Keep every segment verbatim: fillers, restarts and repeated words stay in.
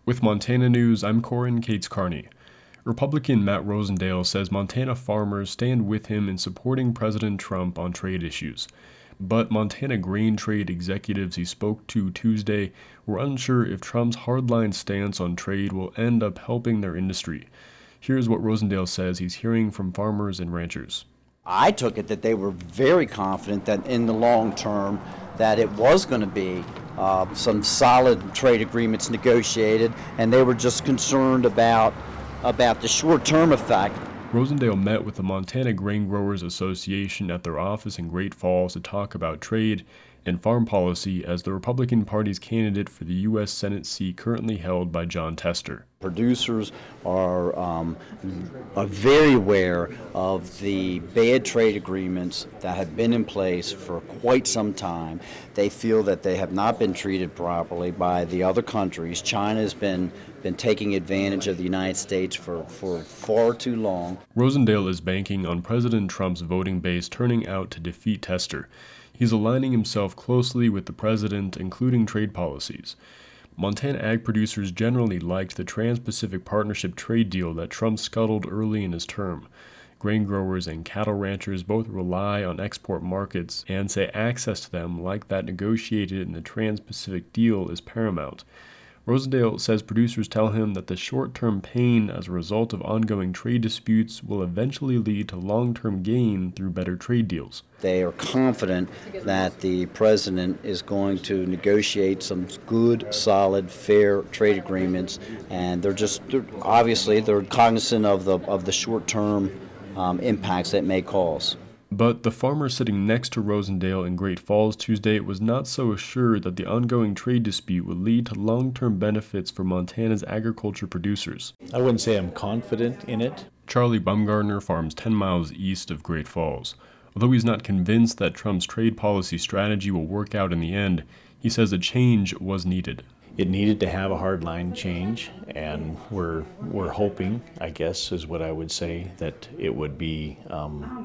With Montana News, I'm Corin Cates Carney. Republican Matt Rosendale says Montana farmers stand with him in supporting President Trump on trade issues. But Montana grain trade executives he spoke to Tuesday were unsure if Trump's hardline stance on trade will end up helping their industry. Here's what Rosendale says he's hearing from farmers and ranchers. I took it that they were very confident that in the long term that it was going to be uh, some solid trade agreements negotiated, and they were just concerned about about the short-term effect. Rosendale met with the Montana Grain Growers Association at their office in Great Falls to talk about trade and farm policy as the Republican Party's candidate for the U S Senate seat currently held by Jon Tester. Producers are, um, are very aware of the bad trade agreements that have been in place for quite some time. They feel that they have not been treated properly by the other countries. China has been been taking advantage of the United States for, for far too long. Rosendale is banking on President Trump's voting base turning out to defeat Tester. He's aligning himself closely with the president, including trade policies. Montana ag producers generally liked the Trans-Pacific Partnership trade deal that Trump scuttled early in his term. Grain growers and cattle ranchers both rely on export markets and say access to them, like that negotiated in the Trans-Pacific deal, is paramount. Rosendale says producers tell him that the short-term pain as a result of ongoing trade disputes will eventually lead to long-term gain through better trade deals. They are confident that the president is going to negotiate some good, solid, fair trade agreements, and they're just they're, obviously they're cognizant of the of the short-term um, impacts that may cause. But the farmer sitting next to Rosendale in Great Falls Tuesday was not so assured that the ongoing trade dispute would lead to long-term benefits for Montana's agriculture producers. I wouldn't say I'm confident in it. Charlie Bumgardner farms ten miles east of Great Falls. Although he's not convinced that Trump's trade policy strategy will work out in the end, he says a change was needed. It needed to have a hardline change, and we're we're hoping, I guess, is what I would say, that it would be um,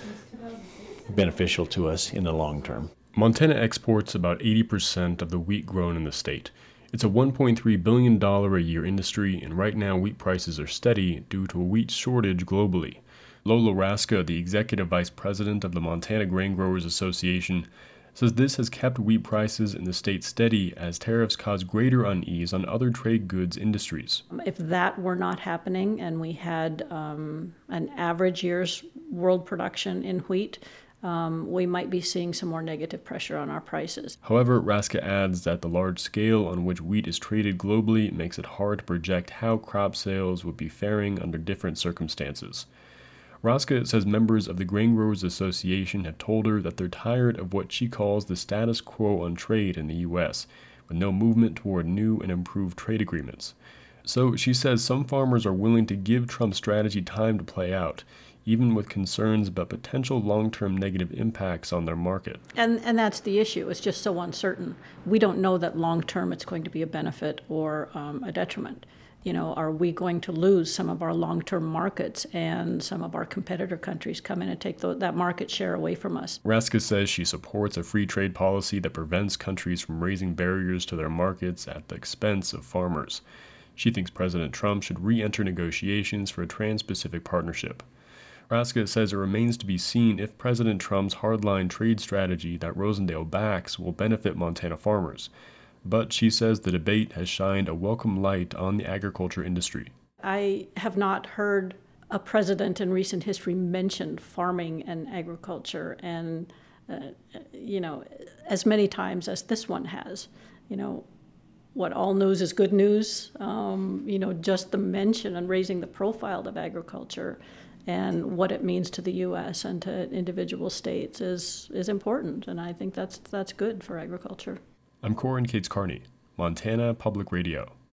beneficial to us in the long term. Montana exports about eighty percent of the wheat grown in the state. It's a one point three billion dollars a year industry, and right now wheat prices are steady due to a wheat shortage globally. Lola Raska, the executive vice president of the Montana Grain Growers Association, says this has kept wheat prices in the state steady as tariffs cause greater unease on other trade goods industries. If that were not happening and we had um, an average year's world production in wheat, Um, we might be seeing some more negative pressure on our prices. However, Raska adds that the large scale on which wheat is traded globally makes it hard to project how crop sales would be faring under different circumstances. Raska says members of the Grain Growers Association have told her that they're tired of what she calls the status quo on trade in the U S, with no movement toward new and improved trade agreements. So she says some farmers are willing to give Trump's strategy time to play out, even with concerns about potential long-term negative impacts on their market. And and that's the issue. It's just so uncertain. We don't know that long-term it's going to be a benefit or um, a detriment. You know, are we going to lose some of our long-term markets and some of our competitor countries come in and take the, that market share away from us? Raska says she supports a free trade policy that prevents countries from raising barriers to their markets at the expense of farmers. She thinks President Trump should re-enter negotiations for a Trans-Pacific Partnership. Raska says it remains to be seen if President Trump's hardline trade strategy that Rosendale backs will benefit Montana farmers. But she says the debate has shined a welcome light on the agriculture industry. I have not heard a president in recent history mention farming and agriculture, and uh, you know, as many times as this one has. You know, what all news is good news. Um, you know, just the mention and raising the profile of agriculture and what it means to the U S and to individual states is is important, and I think that's that's good for agriculture. I'm Corin Cates Carney, Montana Public Radio.